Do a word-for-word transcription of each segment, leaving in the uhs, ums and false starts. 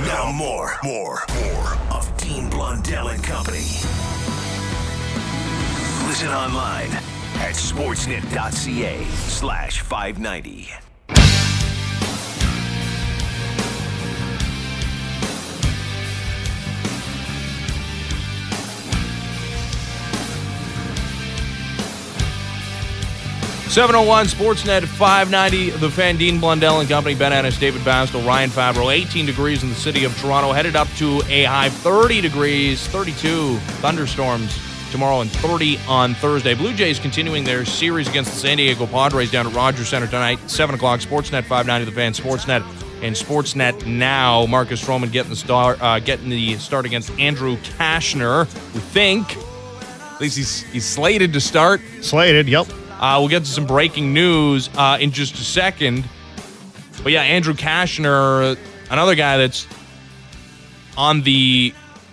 Now more, more, more of Dean Blundell and Company. Listen online at sportsnet.ca slash 590. seven oh one Sportsnet five ninety, The Fan, Dean Blundell and Company, Ben Ennis, David Bastel, Ryan Fabro. eighteen degrees in the city of Toronto, headed up to a high thirty degrees, thirty-two thunderstorms tomorrow and thirty on Thursday. Blue Jays continuing their series against the San Diego Padres down at Rogers Center tonight, seven o'clock, Sportsnet five ninety, The Fan, Sportsnet, and Sportsnet Now. Marcus Stroman getting the start, uh, getting the start against Andrew Kashner. We think, at least he's, he's slated to start. Slated, yep. Uh, we'll get to some breaking news uh, in just a second. But yeah, Andrew Kashner, another guy that's on the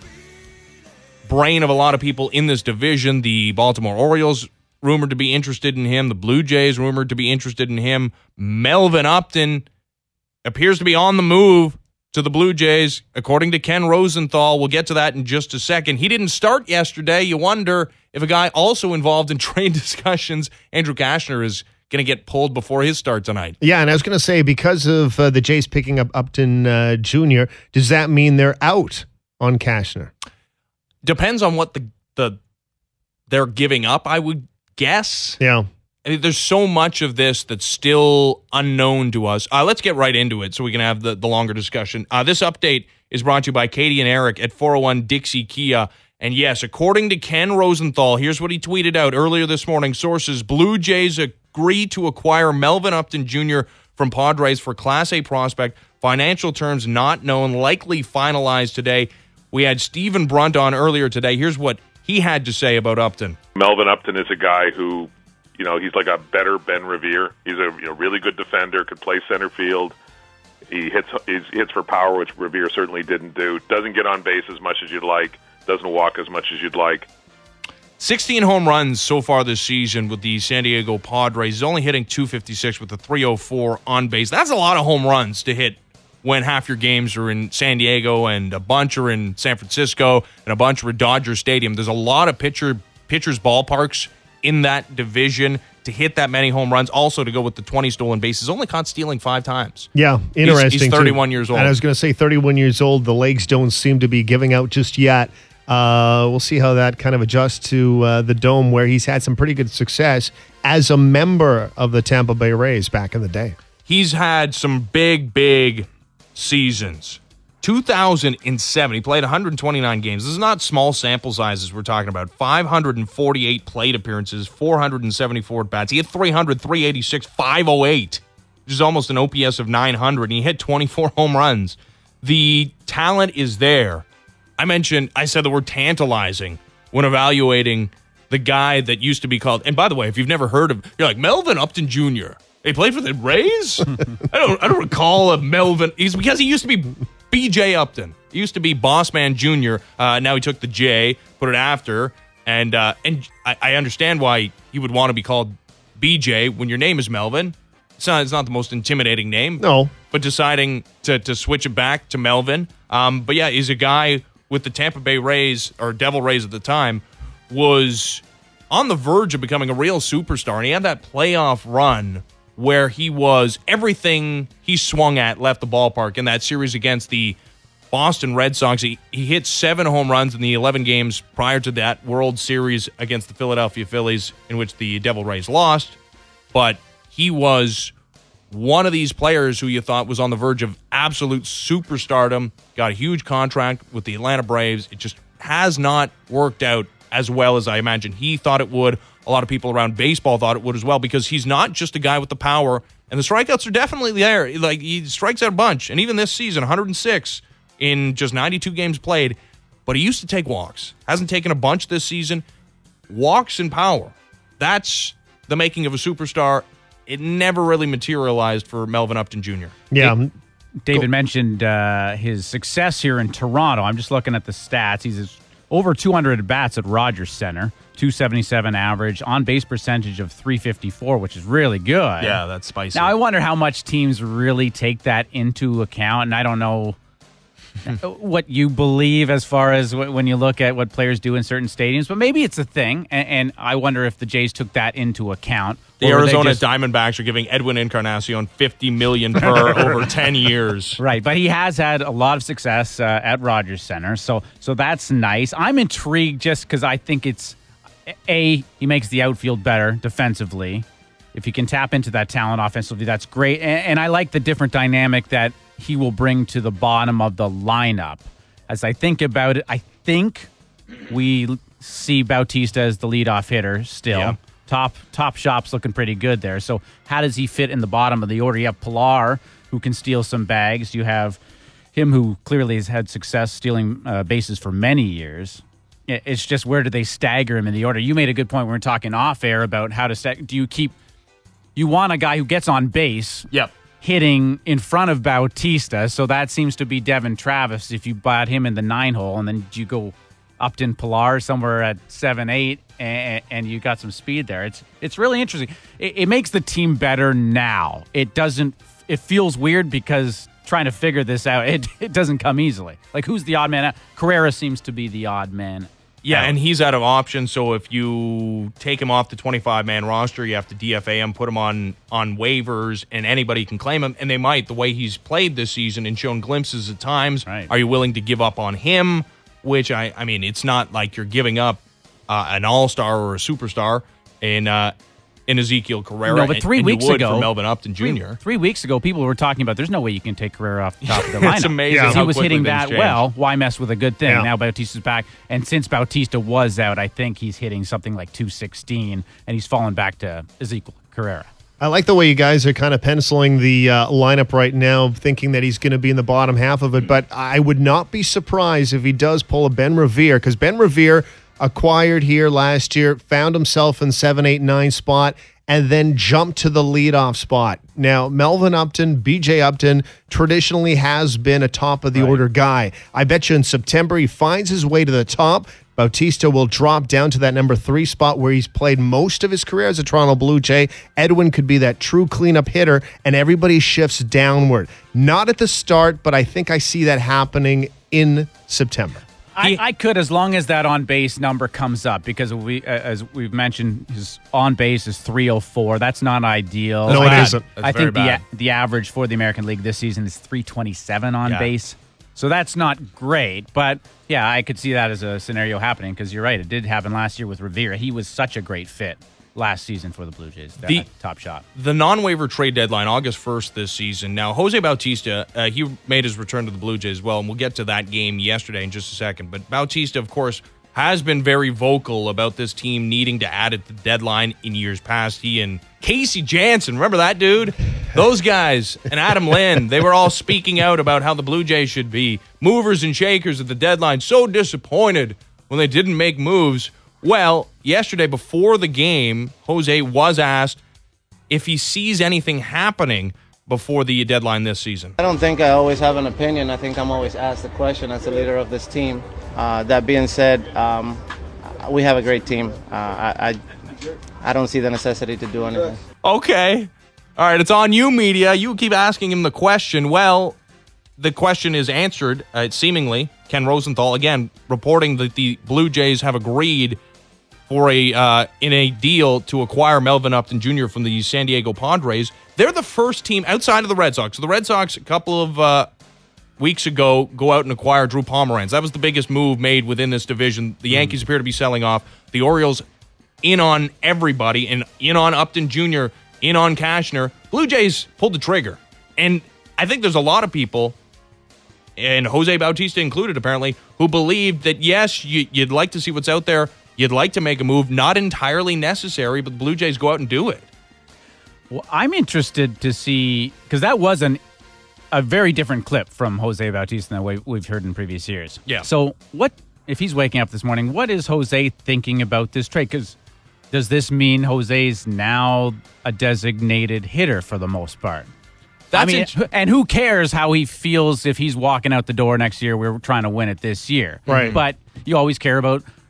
brain of a lot of people in this division. The Baltimore Orioles rumored to be interested in him. The Blue Jays rumored to be interested in him. Melvin Upton appears to be on the move to the Blue Jays, according to Ken Rosenthal. We'll get to that in just a second. He didn't start yesterday. You wonder if a guy also involved in trade discussions, Andrew Kashner, is going to get pulled before his start tonight. Yeah, and I was going to say, because of uh, the Jays picking up Upton uh, Junior, does that mean they're out on Kashner? Depends on what the the they're giving up, I would guess. Yeah. I mean, there's so much of this that's still unknown to us. Uh, let's get right into it so we can have the, the longer discussion. Uh, this update is brought to you by Katie and Eric at four oh one Dixie Kia. And yes, according to Ken Rosenthal, here's what he tweeted out earlier this morning. Sources, Blue Jays agree to acquire Melvin Upton Junior from Padres for Class A prospect. Financial terms not known, likely finalized today. We had Stephen Brunt on earlier today. Here's what he had to say about Upton. Melvin Upton is a guy who, you know, he's like a better Ben Revere. He's a you know, really good defender, could play center field. He hits, he hits for power, which Revere certainly didn't do. Doesn't get on base as much as you'd like. Doesn't walk as much as you'd like. sixteen home runs so far this season with the San Diego Padres. He's only hitting two fifty-six with a three oh four on base. That's a lot of home runs to hit when half your games are in San Diego and a bunch are in San Francisco and a bunch are at Dodger Stadium. There's a lot of pitcher pitchers' ballparks in that division to hit that many home runs. Also to go with the twenty stolen bases. Only caught stealing five times. Yeah, interesting. He's, he's thirty-one too. years old. And I was going to say thirty-one years old. The legs don't seem to be giving out just yet. Uh, we'll see how that kind of adjusts to uh, the Dome, where he's had some pretty good success as a member of the Tampa Bay Rays back in the day. He's had some big, big seasons. two thousand seven, he played one hundred twenty-nine games. This is not small sample sizes we're talking about. five hundred forty-eight plate appearances, four hundred seventy-four at-bats. He hit three hundred, three eighty-six, five oh eight, which is almost an O P S of nine hundred, and he hit twenty-four home runs. The talent is there. I mentioned, I said the word tantalizing when evaluating the guy that used to be called, and by the way, if you've never heard of, you're like, Melvin Upton Junior He played for the Rays? I don't I don't recall a Melvin. He's because he used to be B J Upton. He used to be Bossman Junior Uh, now he took the J, put it after, and uh, and I, I understand why he would want to be called B J when your name is Melvin. It's not, it's not the most intimidating name. No. But deciding to, to switch it back to Melvin. Um, but yeah, he's a guy with the Tampa Bay Rays, or Devil Rays at the time, was on the verge of becoming a real superstar. And he had that playoff run where he was, everything he swung at left the ballpark in that series against the Boston Red Sox. He, he hit seven home runs in the eleven games prior to that World Series against the Philadelphia Phillies, in which the Devil Rays lost. But he was one of these players who you thought was on the verge of absolute superstardom, got a huge contract with the Atlanta Braves. It just has not worked out as well as I imagined he thought it would. A lot of people around baseball thought it would as well, because he's not just a guy with the power, and the strikeouts are definitely there. Like, he strikes out a bunch, and even this season, one hundred six in just ninety-two games played, but he used to take walks. Hasn't taken a bunch this season. Walks and power. That's the making of a superstar. It never really materialized for Melvin Upton Junior Yeah. It, David mentioned uh, his success here in Toronto. I'm just looking at the stats. He's over two hundred at-bats at Rogers Center, two seventy-seven average, on-base percentage of three fifty-four, which is really good. Yeah, that's spicy. Now, I wonder how much teams really take that into account, and I don't know what you believe as far as w- when you look at what players do in certain stadiums, but maybe it's a thing, and, and I wonder if the Jays took that into account. The or were they Arizona just- Diamondbacks are giving Edwin Encarnacion fifty million dollars per over ten years. Right, but he has had a lot of success uh, at Rogers Center, so so that's nice. I'm intrigued just because I think it's, A, he makes the outfield better defensively. If you can tap into that talent offensively, that's great. And, and I like the different dynamic that he will bring to the bottom of the lineup. As I think about it, I think we see Bautista as the leadoff hitter still. Yeah. Top top shop's looking pretty good there. So how does he fit in the bottom of the order? You have Pilar, who can steal some bags. You have him, who clearly has had success stealing uh, bases for many years. It's just, where do they stagger him in the order? You made a good point when we were talking off air about how to stagger. Do you keep... You want a guy who gets on base, Yep. hitting in front of Bautista, so that seems to be Devin Travis if you bat him in the nine hole, and then you go Upton Pilar somewhere at seven, eight, and, and you got some speed there. It's it's really interesting. It, it makes the team better now. It doesn't. It feels weird because trying to figure this out, it it doesn't come easily. Like, who's the odd man out? Carrera seems to be the odd man. Yeah, out. and he's out of options, so if you take him off the twenty-five man roster, you have to D F A him, put him on, on waivers, and anybody can claim him, and they might, the way he's played this season and shown glimpses at times. Right. Are you willing to give up on him? Which, I, I mean, it's not like you're giving up uh, an all-star or a superstar in uh, in Ezekiel Carrera. No, but three and, and weeks you would ago, for Melvin Upton Three, Junior three weeks ago, people were talking about there's no way you can take Carrera off the top of the lineup. It's amazing Yeah. He how was quickly hitting things that change. well. Why mess with a good thing? Yeah. Now Bautista's back, and since Bautista was out, I think he's hitting something like two sixteen, and he's fallen back to Ezekiel Carrera. I like the way you guys are kind of penciling the uh, lineup right now, thinking that he's going to be in the bottom half of it. But I would not be surprised if he does pull a Ben Revere, because Ben Revere acquired here last year, found himself in seven, eight, nine spot, and then jumped to the leadoff spot. Now, Melvin Upton, B J Upton, traditionally has been a top of the order guy. I bet you in September he finds his way to the top. Bautista will drop down to that number three spot where he's played most of his career as a Toronto Blue Jay. Edwin could be that true cleanup hitter, and everybody shifts downward. Not at the start, but I think I see that happening in September. I, I could, as long as that on base number comes up, because we, uh, as we've mentioned, his on base is three oh four. That's not ideal. No, it I, isn't. That's I very think the bad. the average for the American League this season is three twenty-seven on Yeah. base. So that's not great, but yeah, I could see that as a scenario happening, because you're right. It did happen last year with Revere. He was such a great fit last season for the Blue Jays. That The- top shot. The non-waiver trade deadline, August first this season. Now, Jose Bautista, uh, he made his return to the Blue Jays as well, and we'll get to that game yesterday in just a second. But Bautista, of course, has been very vocal about this team needing to add at the deadline in years past. He and Casey Janssen, remember that dude? Those guys, and Adam Lynn, they were all speaking out about how the Blue Jays should be movers and shakers at the deadline. So disappointed when they didn't make moves. Well, yesterday before the game, Jose was asked if he sees anything happening before the deadline this season. I don't think I always have an opinion. I think I'm always asked the question as the leader of this team. Uh, that being said, um, we have a great team. Uh, I, I I don't see the necessity to do anything. Okay. All right, it's on you, media. You keep asking him the question. Well, the question is answered, uh, seemingly. Ken Rosenthal, again, reporting that the Blue Jays have agreed for a uh, in a deal to acquire Melvin Upton Junior from the San Diego Padres. They're the first team outside of the Red Sox. So the Red Sox, a couple of uh, weeks ago, go out and acquire Drew Pomeranz. That was the biggest move made within this division. The Yankees mm. appear to be selling off. The Orioles in on everybody, and in on Upton Junior, in on Cashner. Blue Jays pulled the trigger. And I think there's a lot of people, and Jose Bautista included apparently, who believe that, yes, you, you'd like to see what's out there. You'd like to make a move, not entirely necessary, but the Blue Jays go out and do it. Well, I'm interested to see, because that was an a very different clip from Jose Bautista than what we've heard in previous years. Yeah. So what, if he's waking up this morning, what is Jose thinking about this trade? Because does this mean Jose's now a designated hitter for the most part? That's I mean, int- and who cares how he feels if he's walking out the door next year? We're trying to win it this year. Right. But you always care about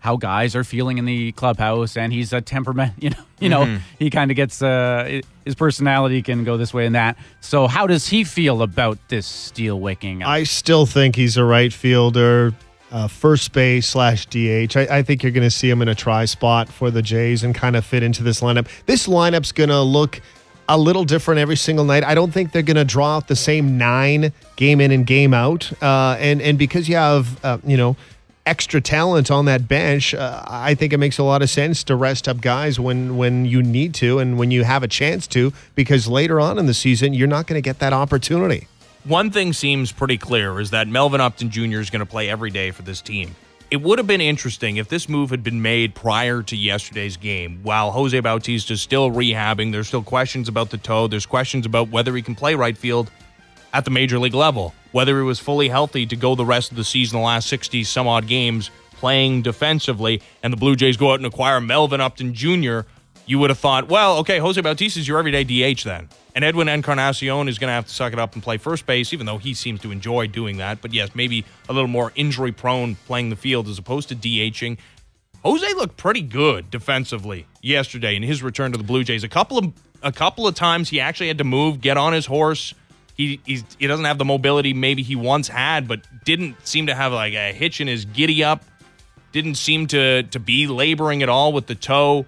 how guys are feeling in the clubhouse, and he's a temperament, you know, you know, Mm-hmm. he kind of gets, uh, his personality can go this way and that. So how does he feel about this steel waking up? I still think he's a right fielder, uh, first base slash D H. I, I think you're going to see him in a try spot for the Jays and kind of fit into this lineup. This lineup's going to look a little different every single night. I don't think they're going to draw out the same nine game in and game out. Uh, and, and because you have, uh, you know, extra talent on that bench, uh, I think it makes a lot of sense to rest up guys when, when you need to and when you have a chance to, because later on in the season, you're not going to get that opportunity. One thing seems pretty clear is that Melvin Upton Junior is going to play every day for this team. It would have been interesting if this move had been made prior to yesterday's game. While Jose Bautista is still rehabbing, there's still questions about the toe. There's questions about whether he can play right field at the major league level, whether he was fully healthy to go the rest of the season, the last sixty some odd games playing defensively, and the Blue Jays go out and acquire Melvin Upton Junior You would have thought, well, okay, Jose Bautista is your everyday D H then. And Edwin Encarnacion is going to have to suck it up and play first base, even though he seems to enjoy doing that. But yes, maybe a little more injury-prone playing the field as opposed to DHing. Jose looked pretty good defensively yesterday in his return to the Blue Jays. A couple of a couple of times he actually had to move, get on his horse. He he's, he doesn't have the mobility maybe he once had, but didn't seem to have like a hitch in his giddy up. Didn't seem to to be laboring at all with the toe.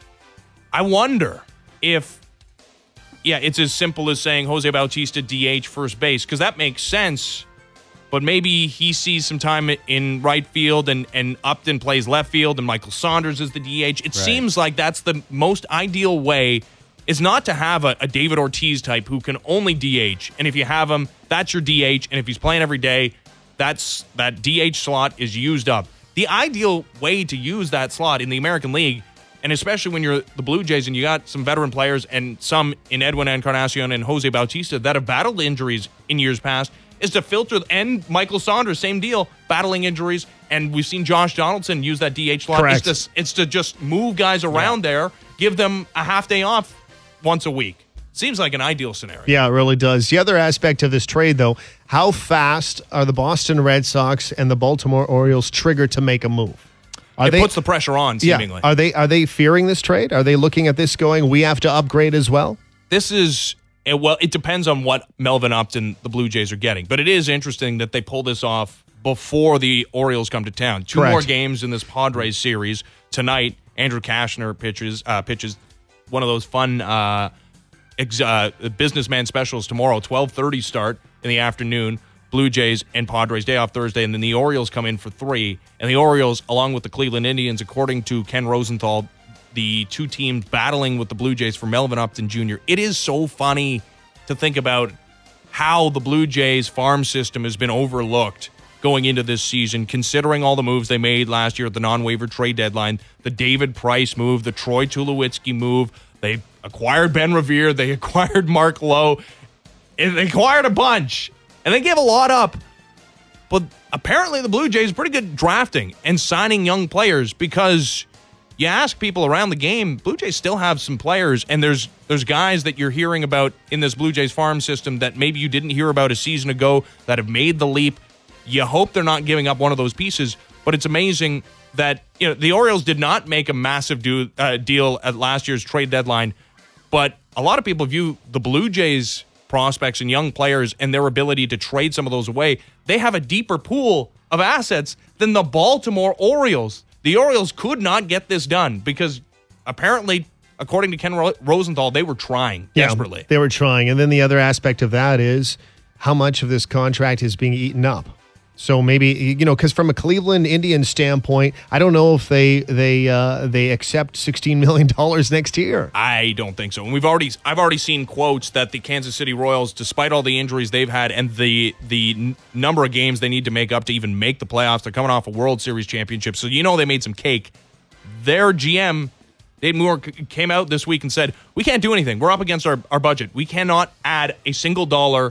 I wonder if, yeah, it's as simple as saying Jose Bautista D H first base, because that makes sense. But maybe he sees some time in right field and, and Upton plays left field and Michael Saunders is the D H. It Right. seems like that's the most ideal way, is not to have a, a David Ortiz type who can only D H. And if you have him, that's your D H. And if he's playing every day, that's that D H slot is used up. The ideal way to use that slot in the American League, and especially when you're the Blue Jays and you got some veteran players and some in Edwin Encarnacion and Jose Bautista that have battled injuries in years past, is to filter, and Michael Saunders, same deal, battling injuries, and we've seen Josh Donaldson use that D H slot. Correct. It's to, it's to just move guys around there, give them a half day off once a week. Seems like an ideal scenario. Yeah, it really does. The other aspect of this trade, though, how fast are the Boston Red Sox and the Baltimore Orioles triggered to make a move? Are It they, puts the pressure on, seemingly. Yeah. Are they are they fearing this trade? Are they looking at this going, we have to upgrade as well? This is, it, well, it depends on what Melvin Upton the Blue Jays are getting. But it is interesting that they pull this off before the Orioles come to town. Two Correct. more games in this Padres series. Tonight, Andrew Kashner pitches, uh, pitches one of those fun uh, ex- uh, businessman specials tomorrow, twelve thirty start in the afternoon. Blue Jays and Padres day off Thursday, and then the Orioles come in for three. And the Orioles, along with the Cleveland Indians, according to Ken Rosenthal, the two teams battling with the Blue Jays for Melvin Upton Junior It is so funny to think about how the Blue Jays farm system has been overlooked going into this season, considering all the moves they made last year at the non-waiver trade deadline, the David Price move, the Troy Tulowitzki move. They acquired Ben Revere. They acquired Mark Lowe. And they acquired a bunch. And they gave a lot up. But apparently the Blue Jays are pretty good at drafting and signing young players, because you ask people around the game, Blue Jays still have some players, and there's there's guys that you're hearing about in this Blue Jays farm system that maybe you didn't hear about a season ago that have made the leap. You hope they're not giving up one of those pieces, but it's amazing that, you know, the Orioles did not make a massive do, uh, deal at last year's trade deadline, but a lot of people view the Blue Jays prospects and young players and their ability to trade some of those away. They have a deeper pool of assets than the Baltimore Orioles. The Orioles could not get this done because apparently, according to Ken Ro- Rosenthal, they were trying desperately. Yeah, they were trying. And then the other aspect of that is how much of this contract is being eaten up. So maybe, you know, because from a Cleveland Indians standpoint, I don't know if they they uh, they accept sixteen million dollars next year. I don't think so. And we've already, I've already seen quotes that the Kansas City Royals, despite all the injuries they've had and the the n- number of games they need to make up to even make the playoffs, they're coming off a World Series championship, so you know they made some cake. Their G M, Dave Moore, c- came out this week and said, we can't do anything. We're up against our, our budget. We cannot add a single dollar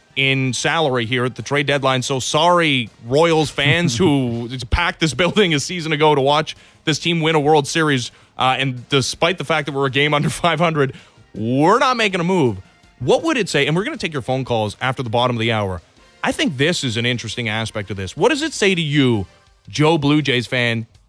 in salary here at the trade deadline. So sorry, Royals fans who packed this building a season ago to watch this team win a World Series. Uh, and despite the fact that we're a game under five hundred, we're not making a move. What would it say? And we're going to take your phone calls after the bottom of the hour. I think this is an interesting aspect of this. What does it say to you, Joe Blue Jays fan,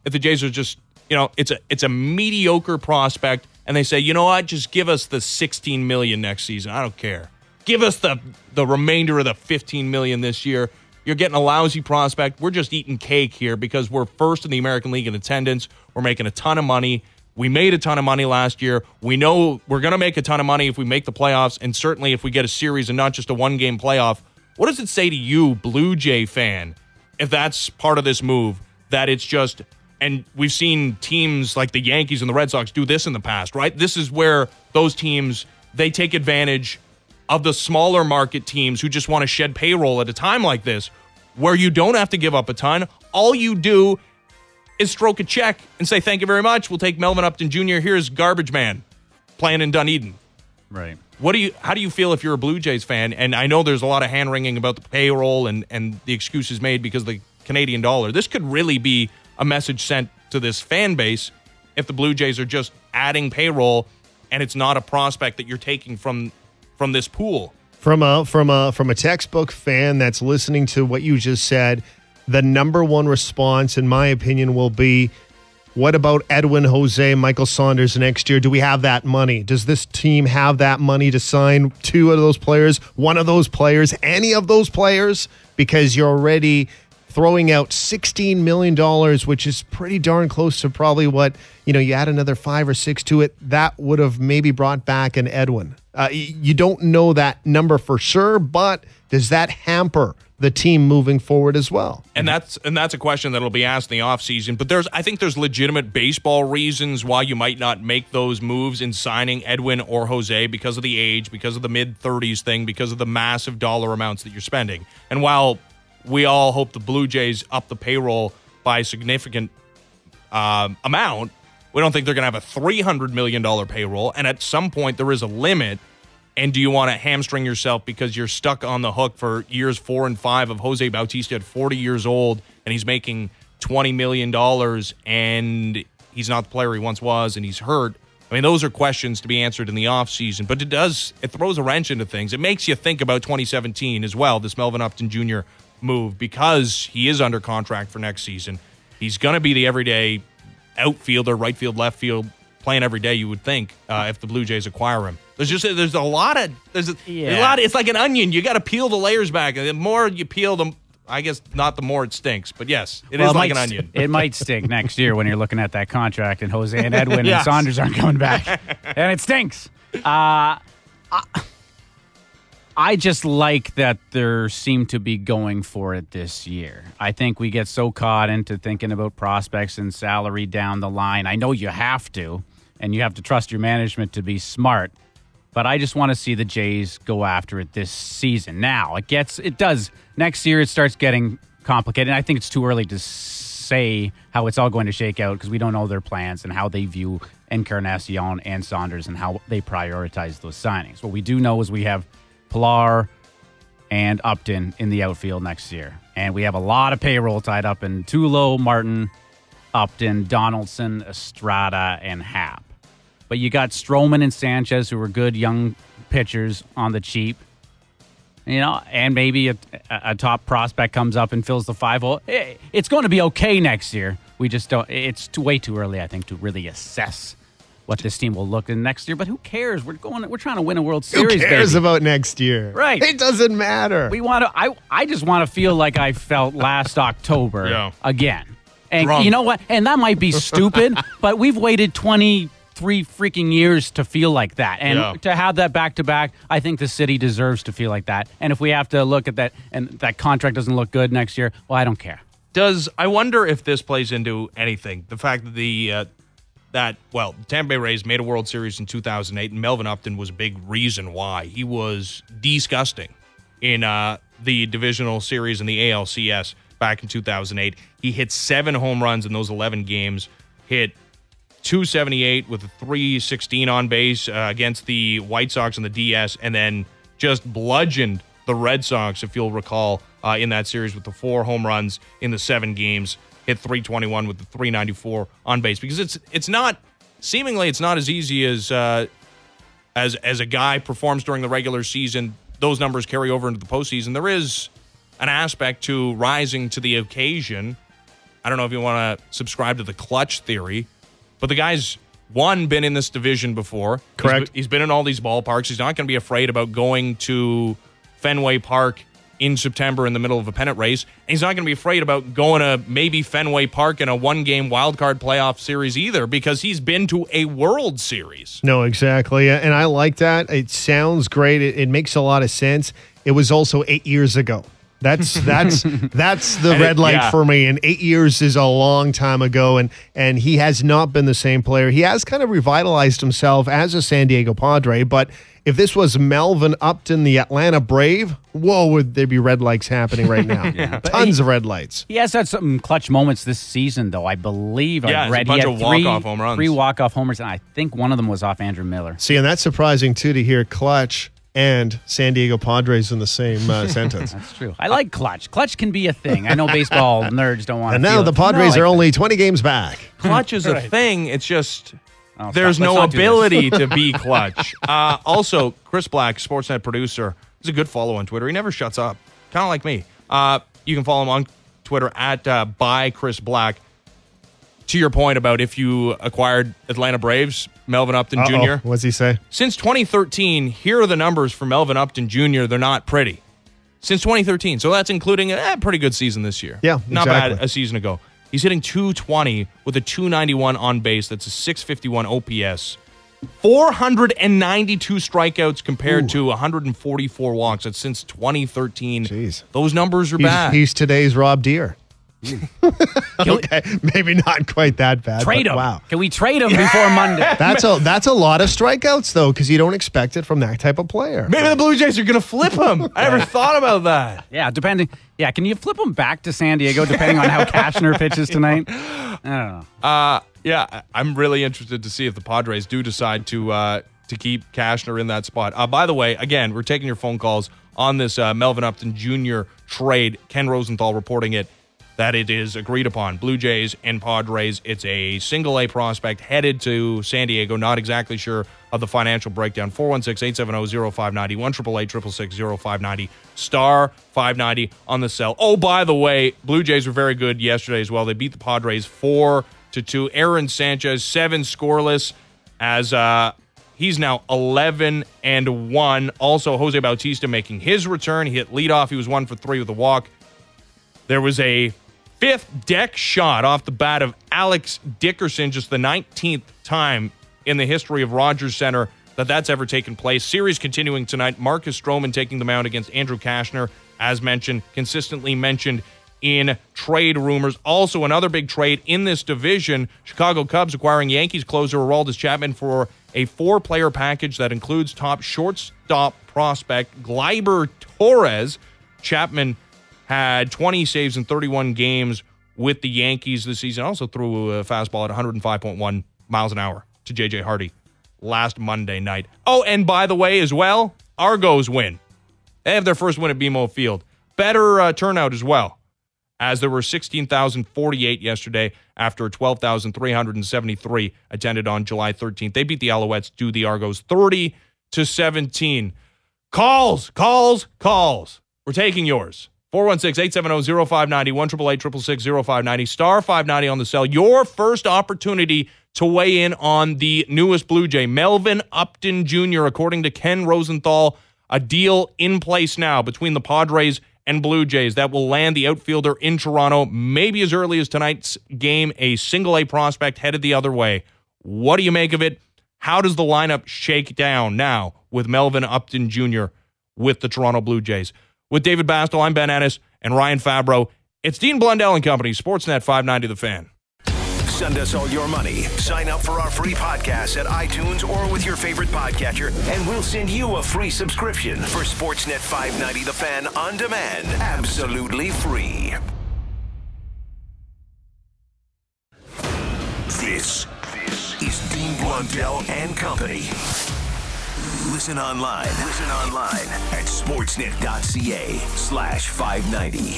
if the Jays are just, you know, it's a it's a mediocre prospect, and they say, you know what, just give us the sixteen million dollars next season. I don't care. Give us the the remainder of the fifteen million dollars this year. You're getting a lousy prospect. We're just eating cake here because we're first in the American League in attendance. We're making a ton of money. We made a ton of money last year. We know we're going to make a ton of money if we make the playoffs, and certainly if we get a series and not just a one-game playoff. What does it say to you, Blue Jay fan, if that's part of this move, that it's just, and we've seen teams like the Yankees and the Red Sox do this in the past, right? This is where those teams, they take advantage of the smaller market teams who just want to shed payroll at a time like this, where you don't have to give up a ton. All you do is stroke a check and say, thank you very much. We'll take Melvin Upton Junior Here's Garbage Man playing in Dunedin. Right. What do you? How do you feel if you're a Blue Jays fan? And I know there's a lot of hand-wringing about the payroll and, and the excuses made because of the Canadian dollar. This could really be a message sent to this fan base if the Blue Jays are just adding payroll and it's not a prospect that you're taking from from this pool. From a from a from a textbook fan that's listening to what you just said, the number one response, in my opinion, will be, what about Edwin, Jose, Michael Saunders next year? Do we have that money? Does this team have that money to sign two of those players, one of those players, any of those players? Because you're already throwing out sixteen million dollars, which is pretty darn close to probably what, you know, you add another five or six to it, that would have maybe brought back an Edwin. Uh, you don't know that number for sure, but does that hamper the team moving forward as well? And that's and that's a question that'll be asked in the offseason. But there's I think there's legitimate baseball reasons why you might not make those moves in signing Edwin or Jose, because of the age, because of the mid-thirties thing, because of the massive dollar amounts that you're spending. And while we all hope the Blue Jays up the payroll by a significant um, amount, we don't think they're going to have a three hundred million dollars payroll. And at some point, there is a limit. And do you want to hamstring yourself because you're stuck on the hook for years four and five of Jose Bautista at forty years old, and he's making twenty million dollars, and he's not the player he once was, and he's hurt? I mean, those are questions to be answered in the offseason, but it does, it throws a wrench into things. It makes you think about twenty seventeen as well, this Melvin Upton Junior move, because he is under contract for next season. He's going to be the everyday outfielder, right field, left field, playing every day, you would think, uh, if the Blue Jays acquire him. There's just there's a lot of there's a, yeah. there's a lot. Of, it's like an onion. You got to peel the layers back. And the more you peel them, I guess not the more it stinks. But yes, it well, is it like an might, onion. It might stink next year when you're looking at that contract and Jose and Edwin Yes. and Saunders aren't coming back, and it stinks. Uh, I, I just like that there seem to be going for it this year. I think we get so caught into thinking about prospects and salary down the line. I know you have to, and you have to trust your management to be smart. But I just want to see the Jays go after it this season. Now, it gets, it does. Next year, it starts getting complicated. And I think it's too early to say how it's all going to shake out because we don't know their plans and how they view Encarnacion and Saunders and how they prioritize those signings. What we do know is we have Pilar and Upton in the outfield next year. And we have a lot of payroll tied up in Tulo, Martin, Upton, Donaldson, Estrada, and Happ. But you got Stroman and Sanchez, who are good young pitchers on the cheap. You know, and maybe a, a top prospect comes up and fills the five hole. It's going to be okay next year. We just don't. It's too, way too early, I think, to really assess what this team will look in next year. But who cares? We're going. We're trying to win a World Series. Who cares baby. about next year? Right. It doesn't matter. We want to. I. I just want to feel like I felt last October Yeah. again. And Drunk. you know what? And that might be stupid, but we've waited twenty. Three freaking years to feel like that. And Yeah. to have that back-to-back, I think the city deserves to feel like that. And if we have to look at that and that contract doesn't look good next year, well, I don't care. Does I wonder if this plays into anything? The fact that the uh, that well, the Tampa Bay Rays made a World Series in two thousand eight, and Melvin Upton was a big reason why. He was disgusting in uh, the divisional series in the A L C S back in two thousand eight. He hit seven home runs in those eleven games. Hit two seventy-eight with a three sixteen on base uh, against the White Sox in the D S, and then just bludgeoned the Red Sox, if you'll recall, uh, in that series with the four home runs in the seven games. Hit three twenty-one with the three ninety-four on base, because it's it's not seemingly it's not as easy as uh, as as a guy performs during the regular season. Those numbers carry over into the postseason. There is an aspect to rising to the occasion. I don't know if you want to subscribe to the clutch theory, but the guy's, one, been in this division before. Correct. He's, he's been in all these ballparks. He's not going to be afraid about going to Fenway Park in September in the middle of a pennant race. And he's not going to be afraid about going to maybe Fenway Park in a one-game wildcard playoff series either, because he's been to a World Series. No, exactly. And I like that. It sounds great. It, it makes a lot of sense. It was also eight years ago. That's that's that's the red light yeah. for me. And eight years is a long time ago, and and he has not been the same player. He has kind of revitalized himself as a San Diego Padre, but if this was Melvin Upton, the Atlanta Brave, whoa, would there be red lights happening right now? yeah. Tons he, of red lights. He has had some clutch moments this season, though. I believe yeah, I read a bunch he had of three, walk-off home runs. three walk-off homers, and I think one of them was off Andrew Miller. See, and that's surprising, too, to hear clutch and San Diego Padres in the same uh, sentence. That's true. I like clutch. Clutch can be a thing. I know baseball nerds don't want to And now feel the it. Padres No, are like only twenty games back. Clutch is a Right. thing. It's just Oh, there's stop. Let's no not do this. ability to be clutch. Uh, also, Chris Black, Sportsnet producer, he's a good follow on Twitter. He never shuts up. Kind of like me. Uh, you can follow him on Twitter at uh, by Chris Black. To your point about if you acquired Atlanta Braves, Melvin Upton Uh-oh. Junior What's he say? Since twenty thirteen, here are the numbers for Melvin Upton Junior They're not pretty. Since twenty thirteen. So that's including a eh, pretty good season this year. Yeah, Not exactly. bad a season ago. He's hitting two twenty with a two ninety-one on base. That's a six fifty-one O P S. four hundred ninety-two strikeouts compared Ooh. to one hundred forty-four walks. That's since twenty thirteen. Jeez. Those numbers are He's, bad. he's today's Rob Deere. Okay, maybe not quite that bad. Trade but him. Wow. Can we trade him before Monday? That's a that's a lot of strikeouts though, because you don't expect it from that type of player. Maybe the Blue Jays are going to flip him. I never thought about that. Yeah, depending. Yeah, can you flip him back to San Diego depending on how Cashner pitches tonight? I don't know. Uh, yeah, I- I'm really interested to see if the Padres do decide to uh, to keep Cashner in that spot. Uh, by the way, again, we're taking your phone calls on this uh, Melvin Upton Junior trade. Ken Rosenthal reporting it that it is agreed upon. Blue Jays and Padres. It's a single A prospect headed to San Diego. Not exactly sure of the financial breakdown. four one six, eight seven zero, zero five nine zero, one eight eight eight six six, zero five nine zero, star five ninety on the cell. Oh, by the way, Blue Jays were very good yesterday as well. They beat the Padres four to two. Aaron Sanchez, seven scoreless as uh, he's now eleven and one. Also, Jose Bautista making his return. He hit leadoff. He was one for three with a walk. There was a fifth deck shot off the bat of Alex Dickerson, just the nineteenth time in the history of Rogers Center that that's ever taken place. Series continuing tonight. Marcus Stroman taking the mound against Andrew Cashner, as mentioned, consistently mentioned in trade rumors. Also, another big trade in this division, Chicago Cubs acquiring Yankees closer Aroldis Chapman for a four-player package that includes top shortstop prospect Gleyber Torres. Chapman had twenty saves in thirty-one games with the Yankees this season. Also threw a fastball at one oh five point one miles an hour to J J Hardy last Monday night. Oh, and by the way as well, Argos win. They have their first win at B M O Field. Better uh, turnout as well, as there were sixteen thousand forty-eight yesterday after twelve thousand three hundred seventy-three attended on July thirteenth. They beat the Alouettes to the Argos thirty to seventeen. Calls, calls, calls. We're taking yours. four one six, eight seven zero, zero five nine zero, one eight eight eight six six, zero five nine zero, star five ninety on the cell. Your first opportunity to weigh in on the newest Blue Jay, Melvin Upton Junior According to Ken Rosenthal, a deal in place now between the Padres and Blue Jays that will land the outfielder in Toronto maybe as early as tonight's game, a single A prospect headed the other way. What do you make of it? How does the lineup shake down now with Melvin Upton Junior with the Toronto Blue Jays? With David Bastel, I'm Ben Ennis and Ryan Fabro. It's Dean Blundell and Company, Sportsnet five ninety The Fan. Send us all your money. Sign up for our free podcast at iTunes or with your favorite podcatcher, and we'll send you a free subscription for Sportsnet five ninety The Fan on demand. Absolutely free. This, this is Dean Blundell and Company. Listen online. Listen online at sportsnet.ca slash 590.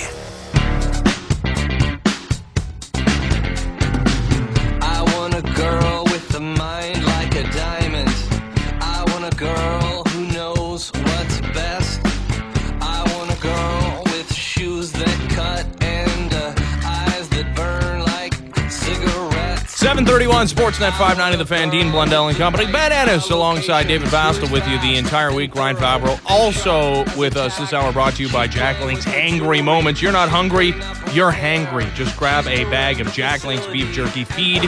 I want a girl with a mind like a diamond. I want a girl who knows what's best. I want a girl with shoes that cut and uh, eyes that burn seven thirty-one, Sportsnet five ninety, The Fan, Dean Blundell and Company. Ben Ennis alongside David Bastel with you the entire week. Ryan Fabro also with us this hour, brought to you by Jack Link's Angry Moments. You're not hungry, you're hangry. Just grab a bag of Jack Link's beef jerky. Feed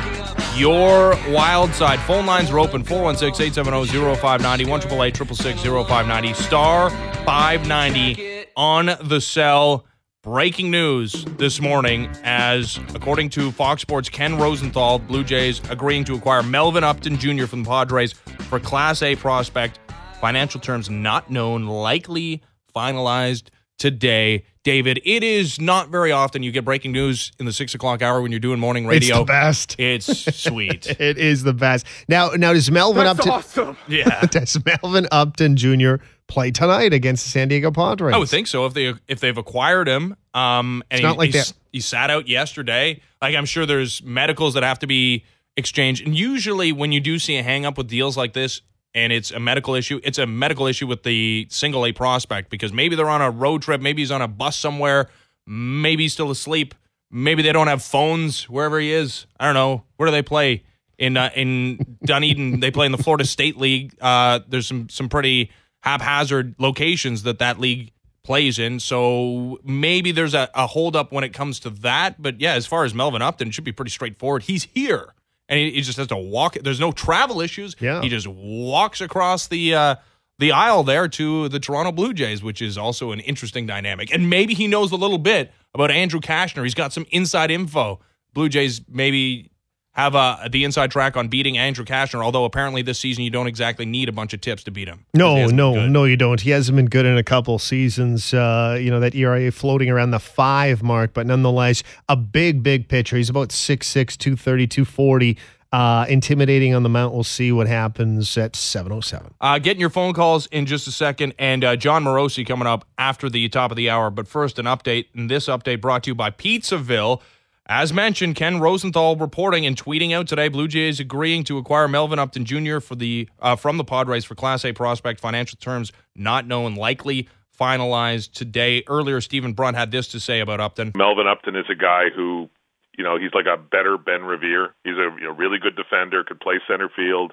your wild side. Phone lines are open, four one six, eight seven zero, zero five nine zero, one eight eight eight, six six six, zero five nine zero, star five ninety on the cell. Breaking news this morning as, according to Fox Sports, Ken Rosenthal, Blue Jays agreeing to acquire Melvin Upton Junior from the Padres for Class A prospect. Financial terms not known, likely finalized today. David, it is not very often you get breaking news in the six o'clock hour when you're doing morning radio. It's the best. It's sweet. It is the best. Now, now does Melvin That's Upton? awesome. Yeah. Does Melvin Upton Junior play tonight against the San Diego Padres? I would think so if they if they've acquired him. Um, and It's not he, like he, that. he sat out yesterday. Like, I'm sure there's medicals that have to be exchanged. And usually when you do see a hang up with deals like this, and it's a medical issue, it's a medical issue with the single A prospect, because maybe they're on a road trip, maybe he's on a bus somewhere, maybe he's still asleep, maybe they don't have phones wherever he is. I don't know. Where do they play? In uh, in Dunedin, they play in the Florida State League. Uh, there's some some pretty haphazard locations that that league plays in, so maybe there's a, a holdup when it comes to that. But yeah, as far as Melvin Upton, it should be pretty straightforward. He's here, and he, he just has to walk. There's no travel issues. Yeah. He just walks across the uh, the aisle there to the Toronto Blue Jays, which is also an interesting dynamic. And maybe he knows a little bit about Andrew Kashner. He's got some inside info. Blue Jays maybe have uh, the inside track on beating Andrew Kashner, although apparently this season you don't exactly need a bunch of tips to beat him. 'Cause he No, hasn't no, been good. no, you don't. He hasn't been good in a couple seasons. Uh, you know, that E R A floating around the five mark, but nonetheless, a big, big pitcher. He's about six six, two thirty, two forty. Uh, intimidating on the mount. We'll see what happens at seven oh seven. Uh, getting your phone calls in just a second, and uh, John Morosi coming up after the top of the hour. But first, an update, and this update brought to you by Pizzaville. As mentioned, Ken Rosenthal reporting and tweeting out today, Blue Jays agreeing to acquire Melvin Upton Junior for the uh, from the Padres for Class A prospect. Financial terms not known, likely finalized today. Earlier, Stephen Brunt had this to say about Upton. Melvin Upton is a guy who, you know, he's like a better Ben Revere. He's a you know, really good defender, could play center field.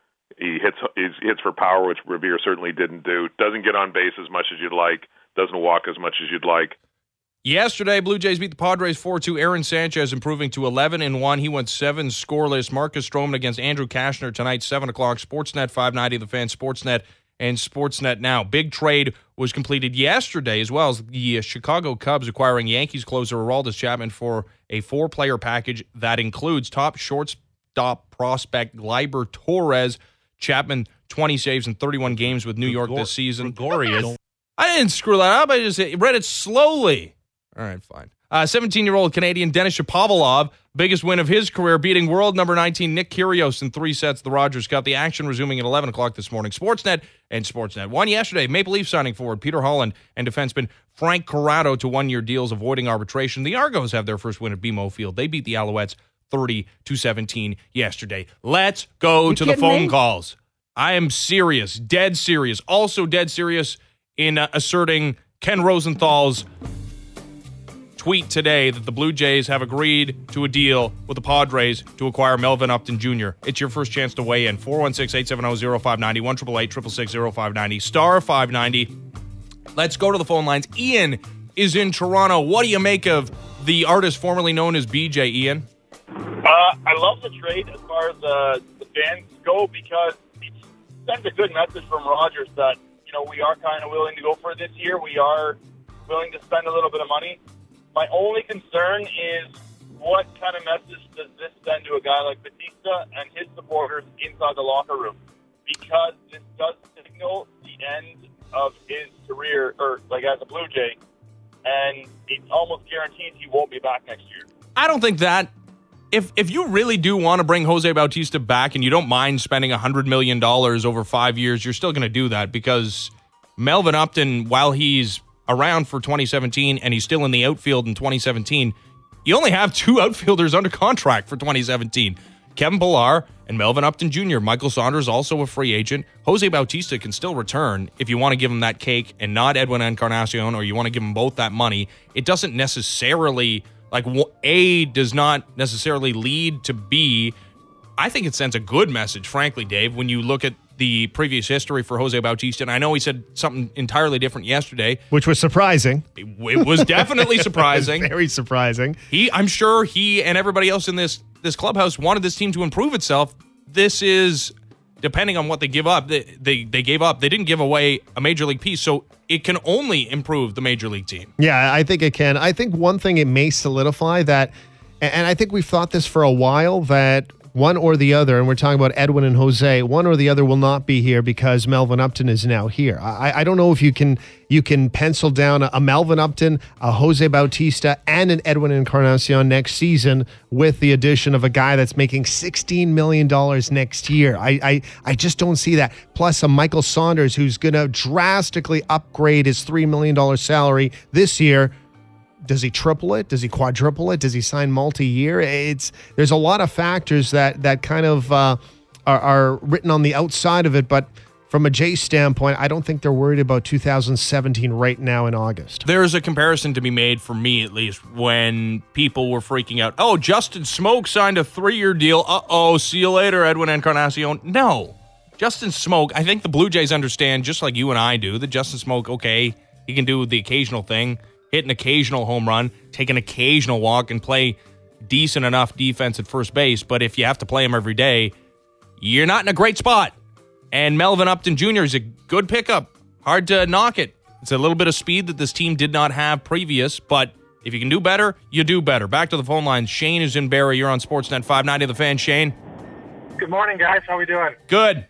He hits he hits for power, which Revere certainly didn't do. Doesn't get on base as much as you'd like. Doesn't walk as much as you'd like. Yesterday, Blue Jays beat the Padres four two. Aaron Sanchez improving to eleven and one. He went seven scoreless. Marcus Stroman against Andrew Kashner tonight, seven o'clock. Sportsnet five ninety, The Fan, Sportsnet, and Sportsnet Now. Big trade was completed yesterday, as well as the Chicago Cubs acquiring Yankees closer Aroldis Chapman for a four-player package that includes top shortstop prospect Gleyber Torres. Chapman, twenty saves in thirty-one games with New York this season. Gregorius. I didn't screw that up. I just read it slowly. All right, fine. Uh, seventeen-year-old Canadian Denis Shapovalov, biggest win of his career, beating world number nineteen Nick Kyrgios in three sets, the Rogers Cup. The action resuming at eleven o'clock this morning. Sportsnet and Sportsnet. One yesterday, Maple Leafs signing forward Peter Holland and defenseman Frank Corrado to one-year deals, avoiding arbitration. The Argos have their first win at B M O Field. They beat the Alouettes thirty to seventeen yesterday. Let's go to the kidding phone me? calls. I am serious, dead serious. Also dead serious in uh, asserting Ken Rosenthal's tweet today that the Blue Jays have agreed to a deal with the Padres to acquire Melvin Upton Junior It's your first chance to weigh in. four one six, eight seven zero, zero five nine zero, one eight eight eight, six six six, zero five nine zero, star five ninety. Let's go to the phone lines. Ian is in Toronto. What do you make of the artist formerly known as B J, Ian? Uh, I love the trade as far as uh, the fans go, because it sends a good message from Rogers that, you know, we are kind of willing to go for it this year. We are willing to spend a little bit of money. My only concern is what kind of message does this send to a guy like Batista and his supporters inside the locker room? Because this does signal the end of his career, or like as a Blue Jay, and it almost guarantees he won't be back next year. I don't think that. If if you really do want to bring Jose Bautista back and you don't mind spending one hundred million dollars over five years, you're still going to do that, because Melvin Upton, while he's around for twenty seventeen and he's still in the outfield in twenty seventeen, you only have two outfielders under contract for twenty seventeen. Kevin Pillar and Melvin Upton Junior Michael Saunders, also a free agent. Jose Bautista can still return if you want to give him that cake and not Edwin Encarnacion, or you want to give him both that money. It doesn't necessarily, like, A does not necessarily lead to B, I think it sends a good message, frankly, Dave, when you look at the previous history for Jose Bautista. And I know he said something entirely different yesterday. Which was surprising. It, it was definitely surprising. Very surprising. He, I'm sure he and everybody else in this, this clubhouse wanted this team to improve itself. This is, depending on what they give up, they, they, they gave up. They didn't give away a major league piece, so it can only improve the major league team. Yeah, I think it can. I think one thing it may solidify that, and I think we've thought this for a while, that one or the other, and we're talking about Edwin and Jose, one or the other will not be here because Melvin Upton is now here. I, I don't know if you can you can pencil down a, a Melvin Upton, a Jose Bautista, and an Edwin Encarnacion next season with the addition of a guy that's making sixteen million dollars next year. I, I, I just don't see that. Plus a Michael Saunders who's going to drastically upgrade his three million dollars salary this year. Does he triple it? Does he quadruple it? Does he sign multi-year? It's there's a lot of factors that that kind of uh, are, are written on the outside of it. But from a Jays standpoint, I don't think they're worried about two thousand seventeen right now in August. There's a comparison to be made, for me at least, when people were freaking out. Oh, Justin Smoak signed a three-year deal. Uh-oh, see you later, Edwin Encarnacion. No. Justin Smoak, I think the Blue Jays understand, just like you and I do, that Justin Smoak, okay, he can do the occasional thing. Hit an occasional home run, take an occasional walk, and play decent enough defense at first base. But if you have to play him every day, you're not in a great spot. And Melvin Upton Junior is a good pickup. Hard to knock it. It's a little bit of speed that this team did not have previous, but if you can do better, you do better. Back to the phone lines. Shane is in Barrie. You're on Sportsnet five ninety The Fan. Shane. Good morning, guys. How we doing? Good.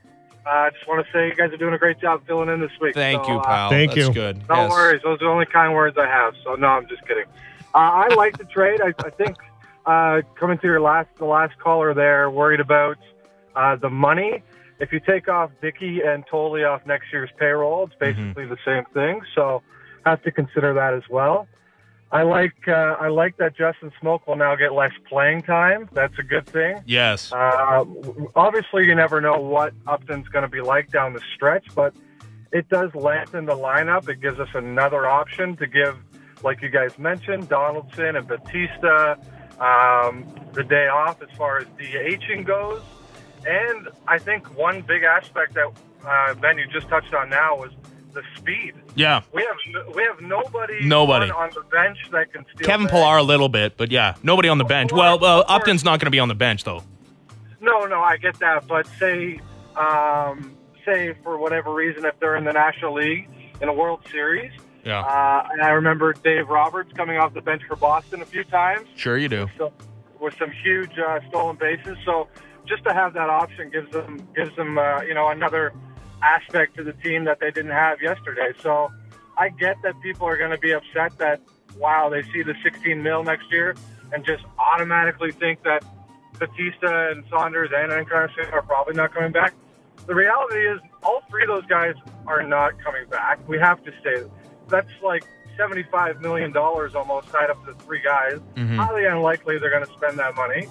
I uh, just want to say you guys are doing a great job filling in this week. Thank so, you, pal. Uh, Thank That's you. good. No yes. worries. Those are the only kind words I have. So, no, I'm just kidding. Uh, I like the trade. I, I think uh, coming to your last, the last caller there, worried about uh, the money. If you take off Dickey and Tolley off next year's payroll, it's basically mm-hmm. the same thing. So, have to consider that as well. I like uh, I like that Justin Smoak will now get less playing time. That's a good thing. Yes. Uh, obviously, you never know what Upton's going to be like down the stretch, but it does lengthen the lineup. It gives us another option to give, like you guys mentioned, Donaldson and Bautista um, the day off as far as DHing goes. And I think one big aspect that, uh, Ben, you just touched on now was the speed. Yeah. We have we have nobody, Nobody. On, on the bench that can steal Kevin bags. Pillar a little bit, but yeah, nobody on the bench. Well, uh, Upton's not going to be on the bench, though. No, no, I get that. But say, um, say for whatever reason, if they're in the National League in a World Series, Yeah. uh, and I remember Dave Roberts coming off the bench for Boston a few times. Sure you do. So, with some huge uh, stolen bases. So just to have that option gives them gives them uh, you know another aspect to the team that they didn't have yesterday. So I get that people are going to be upset that, wow, they see the sixteen mil next year and just automatically think that Bautista and Saunders and Encarnacion are probably not coming back. The reality is all three of those guys are not coming back. We have to stay. That's like seventy-five million dollars almost tied up to three guys. Mm-hmm. Highly unlikely they're going to spend that money.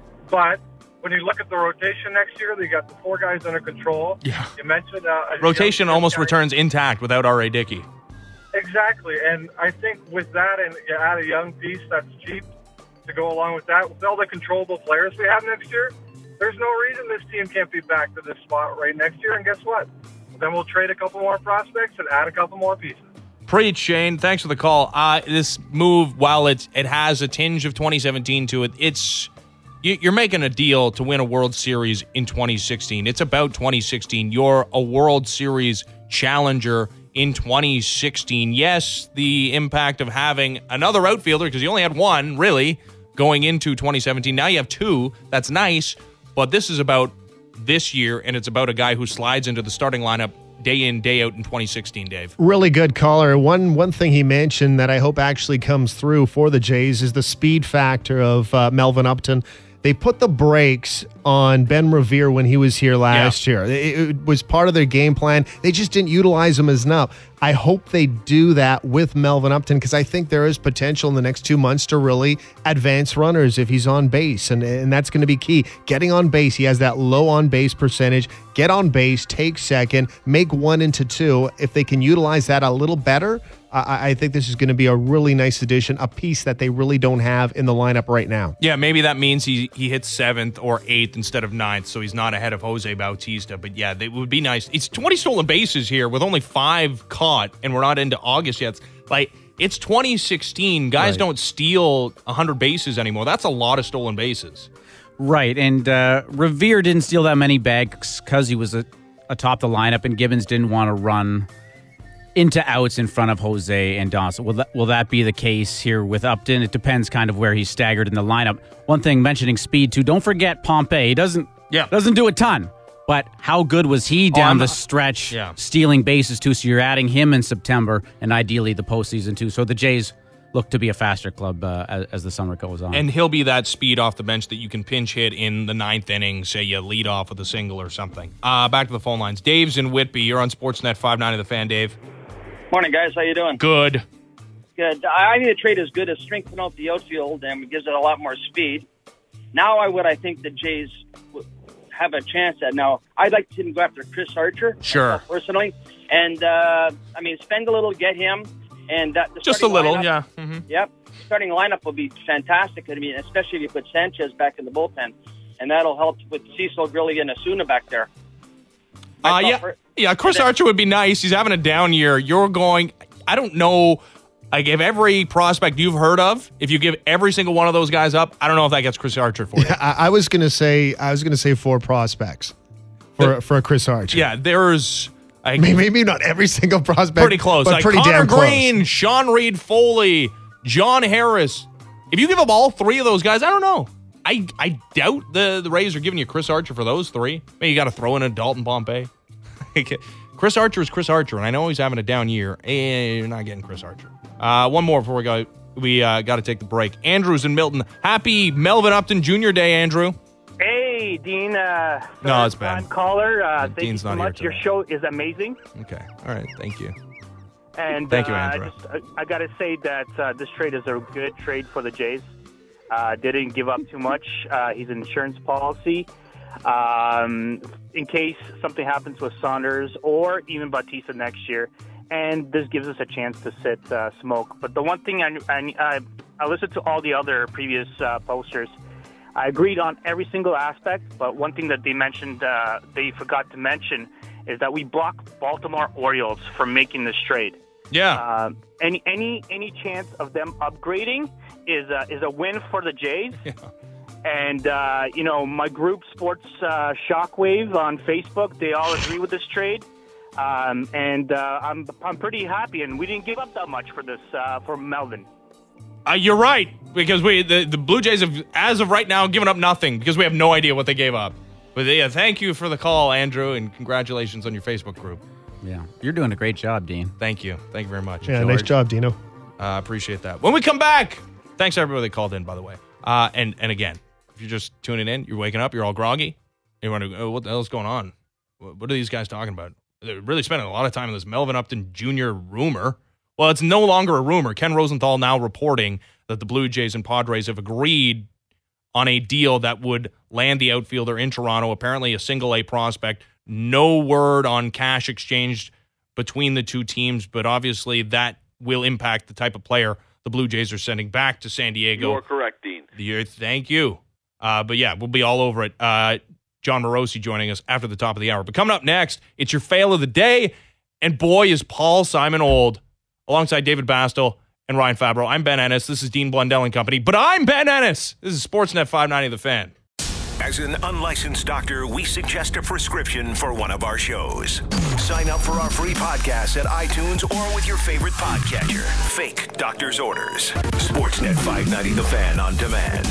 But when you look at the rotation next year, they got the four guys under control. Yeah. You mentioned uh, a Rotation young almost guy. returns intact without R A. Dickey. Exactly, and I think with that, and you add a young piece that's cheap to go along with that, with all the controllable players we have next year, there's no reason this team can't be back to this spot right next year. And guess what? Then we'll trade a couple more prospects and add a couple more pieces. Preach, Shane. Thanks for the call. Uh, this move, while it's, it has a tinge of twenty seventeen to it, it's you, you're making a deal to win a World Series in twenty sixteen. It's about twenty sixteen. You're a World Series challenger in twenty sixteen. Yes, the impact of having another outfielder, because you only had one, really, going into twenty seventeen. Now you have two. That's nice, but this is about this year, and it's about a guy who slides into the starting lineup day in, day out in twenty sixteen, Dave. Really good caller. One one thing he mentioned that I hope actually comes through for the Jays is the speed factor of uh, Melvin Upton. They put the brakes on Ben Revere when he was here last yeah. year. It, it was part of their game plan. They just didn't utilize him as enough. I hope they do that with Melvin Upton because I think there is potential in the next two months to really advance runners if he's on base. And, and that's going to be key. Getting on base. He has that low on base percentage. Get on base, take second, make one into two. If they can utilize that a little better, I, I think this is going to be a really nice addition, a piece that they really don't have in the lineup right now. Yeah, maybe that means he, he hits seventh or eighth instead of ninth, so he's not ahead of Jose Bautista. But yeah, it would be nice. It's twenty stolen bases here with only five caught, and we're not into August yet. It's like, it's twenty sixteen. Guys Right. don't steal one hundred bases anymore. That's a lot of stolen bases. Right, and uh, Revere didn't steal that many bags because he was a, atop the lineup, and Gibbons didn't want to run into outs in front of Jose and Dawson. Will that, will that be the case here with Upton? It depends kind of where he's staggered in the lineup. One thing, mentioning speed too, don't forget Pompey. He doesn't, Yeah. doesn't do a ton, but how good was he down I'm- the stretch Yeah. stealing bases too? So you're adding him in September and ideally the postseason too. So the Jays look to be a faster club uh, as, as the summer goes on. And he'll be that speed off the bench that you can pinch hit in the ninth inning, say you lead off with a single or something. Uh, back to the phone lines. Dave's in Whitby. You're on Sportsnet five ninety The Fan, Dave. Morning, guys. How you doing? Good. Good. I think the trade is good to strengthen out the outfield and it gives it a lot more speed. Now, I would I think the Jays would have a chance at. Now, I'd like to see them go after Chris Archer. Sure. myself personally, and uh, I mean, spend a little, get him, and uh, the Just a starting little, lineup- yeah. Mm-hmm. Yep. Starting lineup will be fantastic. I mean, especially if you put Sanchez back in the bullpen, and that'll help with Cecil, Grilly, and Asuna back there. Uh, yeah, for- yeah. Chris Archer would be nice. He's having a down year. You're going. I don't know. I give every prospect you've heard of. If you give every single one of those guys up, I don't know if that gets Chris Archer for you. I, I was going to say, I was going to say four prospects for for a Chris Archer. Yeah, there's. I, Maybe, maybe not every single prospect. pretty close. but Like pretty Connor damn close. Green, Sean Reed Foley, John Harris. If you give up all three of those guys, I don't know. I I doubt the, the Rays are giving you Chris Archer for those three. Maybe you got to throw in a Dalton Pompey. Chris Archer is Chris Archer, and I know he's having a down year. And you're not getting Chris Archer. Uh, one more before we go. We uh, got to take the break. Andrew's in Milton. Happy Melvin Upton Junior Day, Andrew. Hey, Dean. Uh, No, it's third-time Ben. caller. Uh, thank Dean's you so not here much. Your today. show is amazing. Okay. All right. Thank you. And Thank you, uh, Andrew. I, just, I, I got to say that uh, this trade is a good trade for the Jays. Uh, didn't give up too much. Uh, he's an insurance policy. Um, in case something happens with Saunders or even Bautista next year. And this gives us a chance to sit uh, Smoke. But the one thing I, I, I listened to all the other previous uh, posters. I agreed on every single aspect, but one thing that they mentioned, uh, they forgot to mention, is that we blocked Baltimore Orioles from making this trade. Yeah. Uh, any any any chance of them upgrading is a, is a win for the Jays. Yeah. And uh, you know, my group, Sports uh, Shockwave on Facebook, they all agree with this trade. Um, and uh, I'm I'm pretty happy, and we didn't give up that much for this uh, for Melvin. Uh, you're right, because we the, the Blue Jays have, as of right now, given up nothing because we have no idea what they gave up. But yeah, thank you for the call, Andrew, and congratulations on your Facebook group. Yeah, you're doing a great job, Dean. Thank you. Thank you very much. Yeah, nice job, Dino. I uh, appreciate that. When we come back, thanks to everybody that called in, by the way. Uh, and, and again, if you're just tuning in, you're waking up, you're all groggy, you wonder, oh, what the hell's going on? What are these guys talking about? They're really spending a lot of time on this Melvin Upton Junior rumor. Well, it's no longer a rumor. Ken Rosenthal now reporting that the Blue Jays and Padres have agreed on a deal that would land the outfielder in Toronto, apparently a single-A prospect. No word on cash exchanged between the two teams, but obviously that will impact the type of player the Blue Jays are sending back to San Diego. You're correct, Dean. The, thank you. Uh, but yeah, we'll be all over it. Uh, John Morosi joining us after the top of the hour. But coming up next, it's your fail of the day. And boy, is Paul Simon old. Alongside David Bastel and Ryan Fabro. I'm Ben Ennis. This is Dean Blundell and Company. But I'm Ben Ennis. This is Sportsnet five ninety The Fan. As an unlicensed doctor, we suggest a prescription for one of our shows. Sign up for our free podcast at iTunes or with your favorite podcatcher. Fake doctor's orders. Sportsnet five ninety The Fan on demand.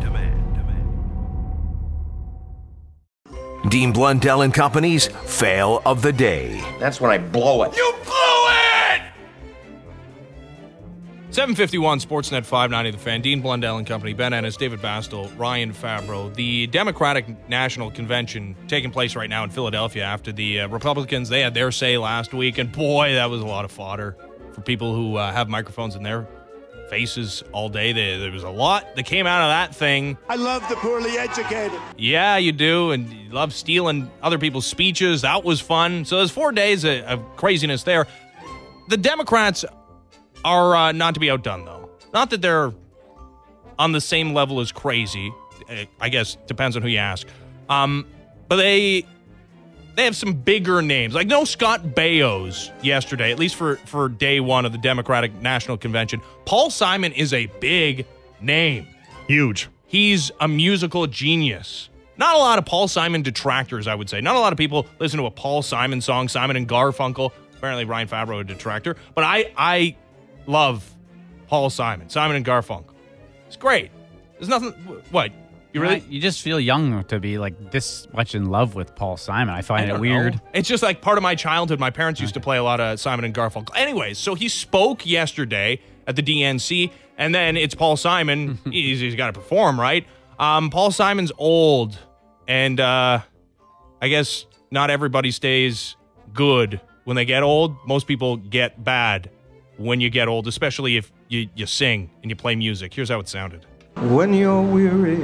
Dean Blundell and Company's fail of the day. That's when I blow it. You blew it! seven fifty-one Sportsnet five ninety The Fan. Dean Blundell and company. Ben Ennis, David Bastel, Ryan Fabro. The Democratic National Convention taking place right now in Philadelphia after the uh, Republicans, they had their say last week, and boy, that was a lot of fodder for people who uh, have microphones in their faces all day. There, there was a lot that came out of that thing. I love the poorly educated. Yeah, you do, and you love stealing other people's speeches. That was fun. So there's four days of, of craziness there. The Democrats are uh, not to be outdone, though. Not that they're on the same level as crazy. I guess depends on who you ask. Um, but they they have some bigger names. Like no Scott Bayos yesterday, at least for, for day one of the Democratic National Convention. Paul Simon is a big name. Huge. He's a musical genius. Not a lot of Paul Simon detractors, I would say. Not a lot of people listen to a Paul Simon song, Simon and Garfunkel. Apparently Ryan Fabro a detractor. But I... I love Paul Simon, Simon and Garfunkel. It's great. There's nothing. What? You really? You just feel young to be like this much in love with Paul Simon. I find I it weird. Know. It's just like part of my childhood. My parents used to play a lot of Simon and Garfunkel. Anyways, so he spoke yesterday at the D N C, and then it's Paul Simon. he's he's got to perform, right? Um, Paul Simon's old, and uh, I guess not everybody stays good when they get old. Most people get bad when you get old, especially if you, you sing and you play music. Here's how it sounded. When you're weary,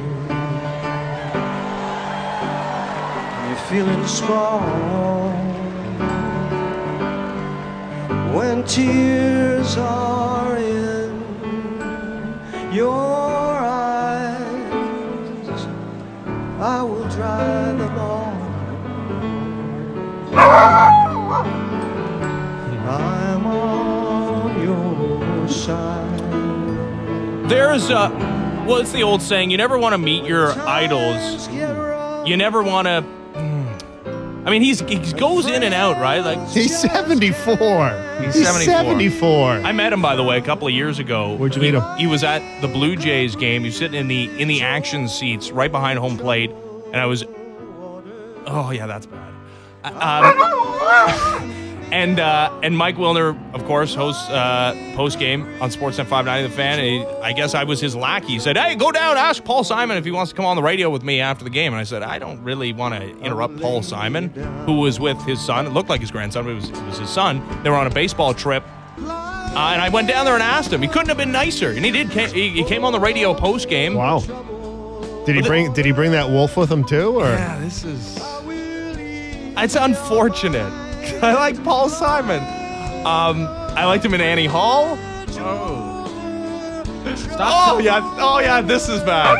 you're feeling strong. When tears are in your eyes, I will dry them all. I'm on your side. There's a, well, it's the old saying, you never want to meet your idols. You never want to, I mean, he's he goes in and out, right? Like He's seventy-four. He's, He's seventy-four. seventy-four. I met him, by the way, a couple of years ago. Where'd you he, meet him? He was at the Blue Jays game. He was sitting in the in the action seats right behind home plate, and I was, oh yeah, that's bad. Um, and uh, and Mike Wilner, of course, hosts uh, post game on Sportsnet five ninety The Fan. And he, I guess I was his lackey. He said, "Hey, go down, ask Paul Simon if he wants to come on the radio with me after the game." And I said, "I don't really want to interrupt Paul Simon, who was with his son. It looked like his grandson, but it was, it was his son. They were on a baseball trip." Uh, and I went down there and asked him. He couldn't have been nicer. And he did. He, he came on the radio post game. Wow. Did he But bring? Did he bring that wolf with him too? Or Yeah, this is. It's unfortunate. I like Paul Simon. Um, I liked him in Annie Hall. Oh. Stop. Oh yeah. Oh yeah. This is bad.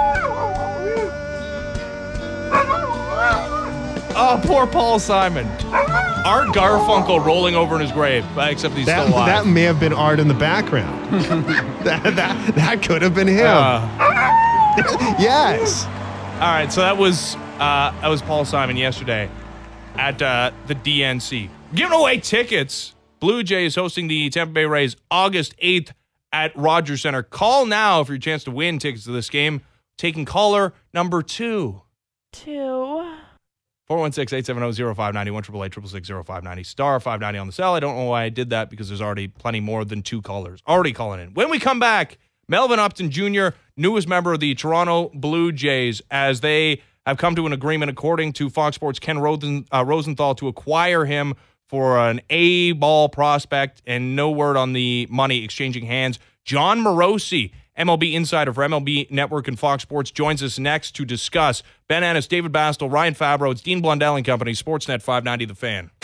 Oh, poor Paul Simon. Art Garfunkel rolling over in his grave, except he's that, still alive. that may have been Art in the background. that, that that could have been him. Uh, yes. All right, so that was uh, that was Paul Simon yesterday at uh, the D N C. Giving away tickets. Blue Jays hosting the Tampa Bay Rays August eighth at Rogers Center. Call now for your chance to win tickets to this game. Taking caller number two. Two. four one six, eight seven zero, zero five nine zero, one eight eight six six, zero five nine zero, star five ninety on the cell. I don't know why I did that because there's already plenty more than two callers already calling in. When we come back, Melvin Upton Junior, newest member of the Toronto Blue Jays, as they have come to an agreement, according to Fox Sports' Ken Rosen, uh, Rosenthal, to acquire him for an A-ball prospect, and no word on the money exchanging hands. John Morosi, M L B insider for M L B Network and Fox Sports, joins us next to discuss. Ben Ennis, David Bastel, Ryan Fabro, it's Dean Blundell and Company, Sportsnet five ninety The Fan.